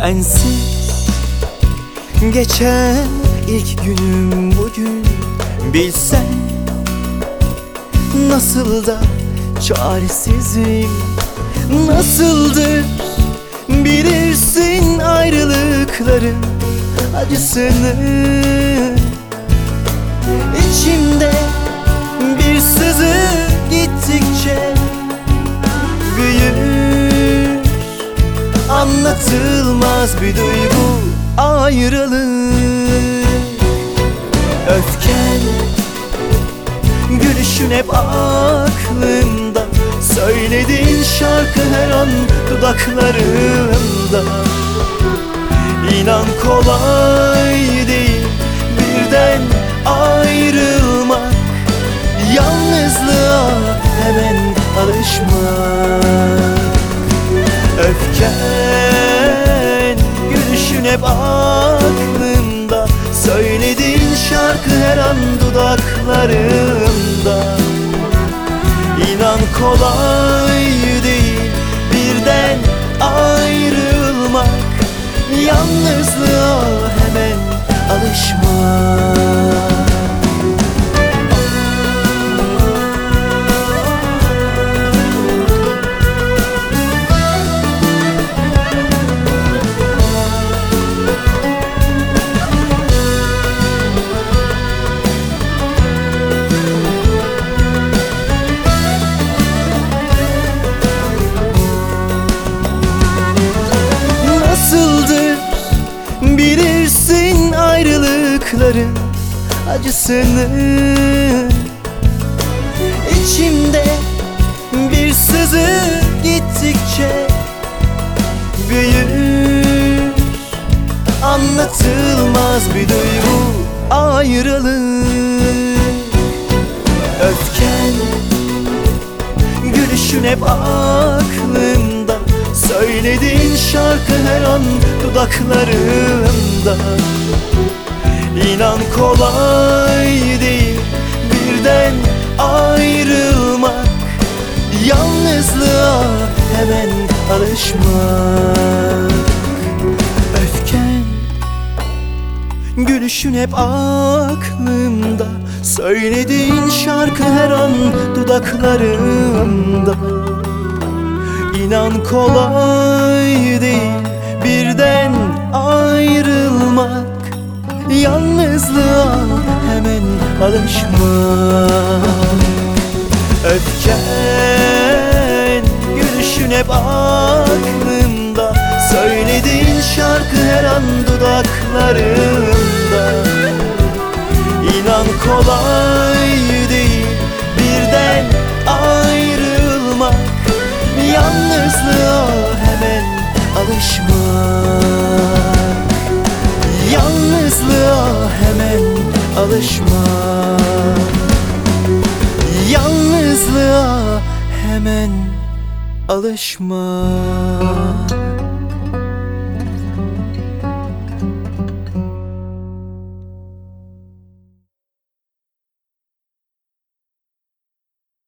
Sensiz geçen ilk günüm bugün. Bilsen nasıl da çaresizim, nasıldır bilirsin ayrılıkların acısını. İçimde bir sızı gittikçe büyür, anlatılmaz bir duygu ayrılık. Öfken, gülüşün hep aklımda, söylediğin şarkı her an dudaklarımda. İnan kolay değil birden ayrılmak, yalnızlığa hemen alışmak. Öfken, gülüşün hep aklımda, söylediğin şarkı her an dudaklarımda. İnan kolay değil birden ayrılmak, yalnızlığa hemen alışmak. Bilirsin ayrılıkların acısını. İçimde bir sızı gittikçe büyür, anlatılmaz bir duygu ayrılık. Öfken, gülüşün hep aklımda, söylediğin şarkı her an dudaklarımda. İnan kolay değil birden ayrılmak, yalnızlığa hemen alışmak. Öfken, gülüşün hep aklımda, söylediğin şarkı her an dudaklarımda. İnan kolay değil birden ayrılmak, yalnızlığa hemen alışmak. Öfken, gülüşün hep aklımda, söylediğin şarkı her an dudaklarımda. İnan kolay değil birden ayrılmak, yalnızlığa hemen alışmak. Yalnızlığa hemen alışmak. Yalnızlığa hemen alışmak.